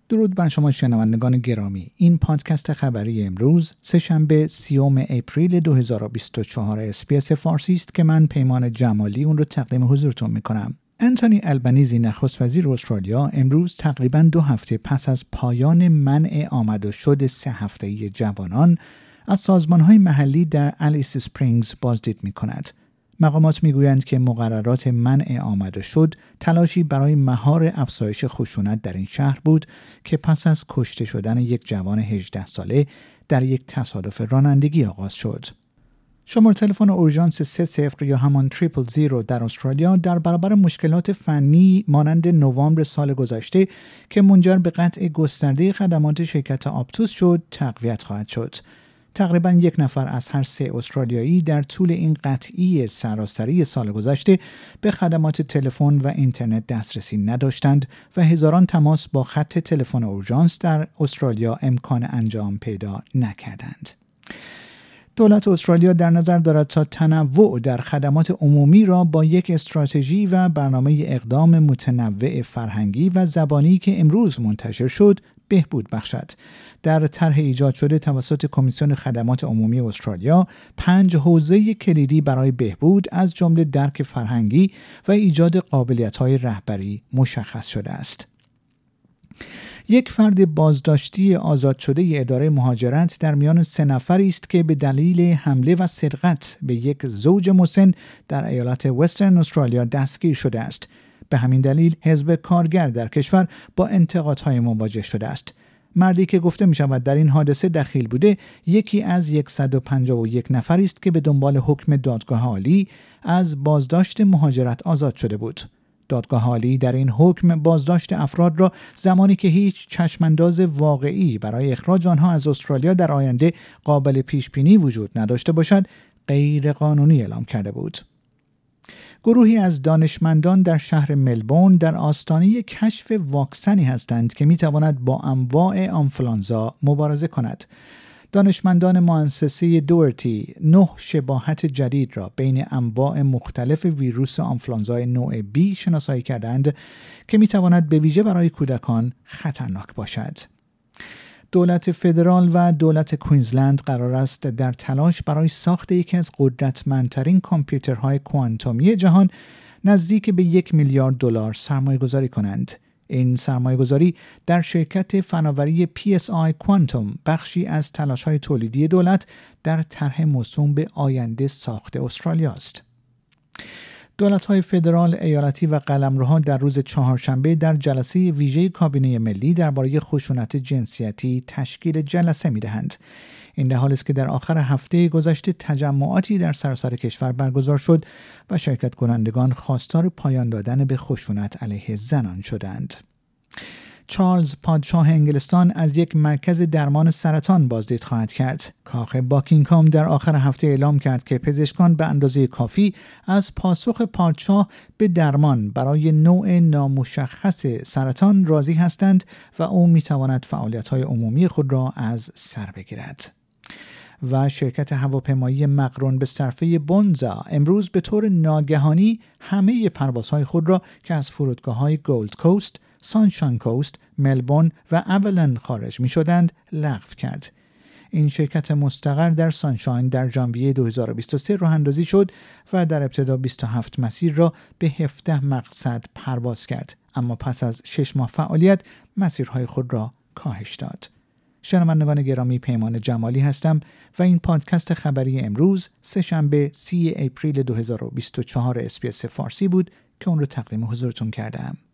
درود بر شما شنوندگان گرامی. این پادکست خبری امروز سه‌شنبه 30 اپریل 2024 اس‌بی‌اس فارسی است که من پیمان جمالی اون رو تقدیم حضورتون میکنم. انتونی البنیزی نخست وزیر استرالیا امروز تقریباً 2 هفته پس از پایان منع آمد و شد 3 هفته‌ای جوانان از سازمان‌های محلی در الیس اسپرینگز بازدید می‌کند. مقامات میگویند که مقررات منع آمد و شد تلاشی برای مهار افزایش خشونت در این شهر بود که پس از کشته شدن یک جوان 18 ساله در یک تصادف رانندگی آغاز شد. شماره تلفن اورژانس 30 یا همان 000 در استرالیا در برابر مشکلات فنی مانند نوامبر سال گذشته که منجر به قطع گسترده خدمات شرکت آپتوس شد تقویت خواهد شد. تقریباً 1 نفر از هر 3 استرالیایی در طول این قطعی سراسری سال گذشته به خدمات تلفن و اینترنت دسترسی نداشتند و هزاران تماس با خط تلفن اورژانس در استرالیا امکان انجام پیدا نکردند. دولت استرالیا در نظر دارد تا تنوع در خدمات عمومی را با یک استراتژی و برنامه اقدام متنوع فرهنگی و زبانی که امروز منتشر شد بهبود بخشد. در طرح ایجاد شده توسط کمیسیون خدمات عمومی استرالیا 5 حوزه کلیدی برای بهبود از جمله درک فرهنگی و ایجاد قابلیت‌های رهبری مشخص شده است. یک فرد بازداشتی آزاد شده اداره مهاجرت در میان 3 نفری است که به دلیل حمله و سرقت به یک زوج مسن در ایالت وسترن استرالیا دستگیر شده است. به همین دلیل حزب کارگر در کشور با انتقادهای مواجه شده است. مردی که گفته می شود در این حادثه دخیل بوده یکی از 151 نفری است که به دنبال حکم دادگاه عالی از بازداشت مهاجرت آزاد شده بود. دادگاه عالی در این حکم بازداشت افراد را زمانی که هیچ چشمانداز واقعی برای اخراج آنها از استرالیا در آینده قابل پیش بینی وجود نداشته باشد غیر قانونی اعلام کرده بود. گروهی از دانشمندان در شهر ملبورن در آستانه کشف واکسنی هستند که میتواند با انواع آنفولانزا مبارزه کند. دانشمندان مؤسسه دورتی 9 شباهت جدید را بین انواع مختلف ویروس آنفولانزای نوع B شناسایی کردند که میتواند به ویژه برای کودکان خطرناک باشد. دولت فدرال و دولت کوینزلند قرار است در تلاش برای ساخت یکی از قدرتمندترین کامپیوترهای کوانتومی جهان نزدیک به $1 میلیارد سرمایه‌گذاری کنند. این سرمایه‌گذاری در شرکت فناوری PSI کوانتوم بخشی از تلاش‌های تولیدی دولت در طرح موسوم به آینده ساخت استرالیا است. دولت‌های فدرال، ایالتی و قلمروها در روز چهارشنبه در جلسه ویژه کابینه ملی درباره خشونت جنسیتی تشکیل جلسه می‌دهند. این در حالی است که در آخر هفته گذشته تجمعاتی در سراسر کشور برگزار شد و شرکت کنندگان خواستار پایان دادن به خشونت علیه زنان شدند. چارلز پادشاه انگلستان از یک مرکز درمان سرطان بازدید خواهد کرد. کاخ باکینگهام در آخر هفته اعلام کرد که پزشکان به اندازه کافی از پاسخ پادشاه به درمان برای نوع نامشخص سرطان راضی هستند و او میتواند فعالیت‌های عمومی خود را از سر بگیرد. و شرکت هواپیمایی مقرون به صرفه بونزا امروز به طور ناگهانی همه پروازهای خود را که از فرودگاه‌های گولد کوست، سانشاین کوست، ملبورن و اولن خارج می شدند لغو کرد. این شرکت مستقر در سانشاین در ژانویه 2023 راه اندازی شد و در ابتدا 27 مسیر را به 17 مقصد پرواز کرد، اما پس از 6 ماه فعالیت مسیرهای خود را کاهش داد. شنوندگان گرامی، پیمان جمالی هستم و این پادکست خبری امروز سه‌شنبه 30 اپریل 2024 اس‌بی‌اس فارسی بود که اون رو تقدیم حضورتون کردم.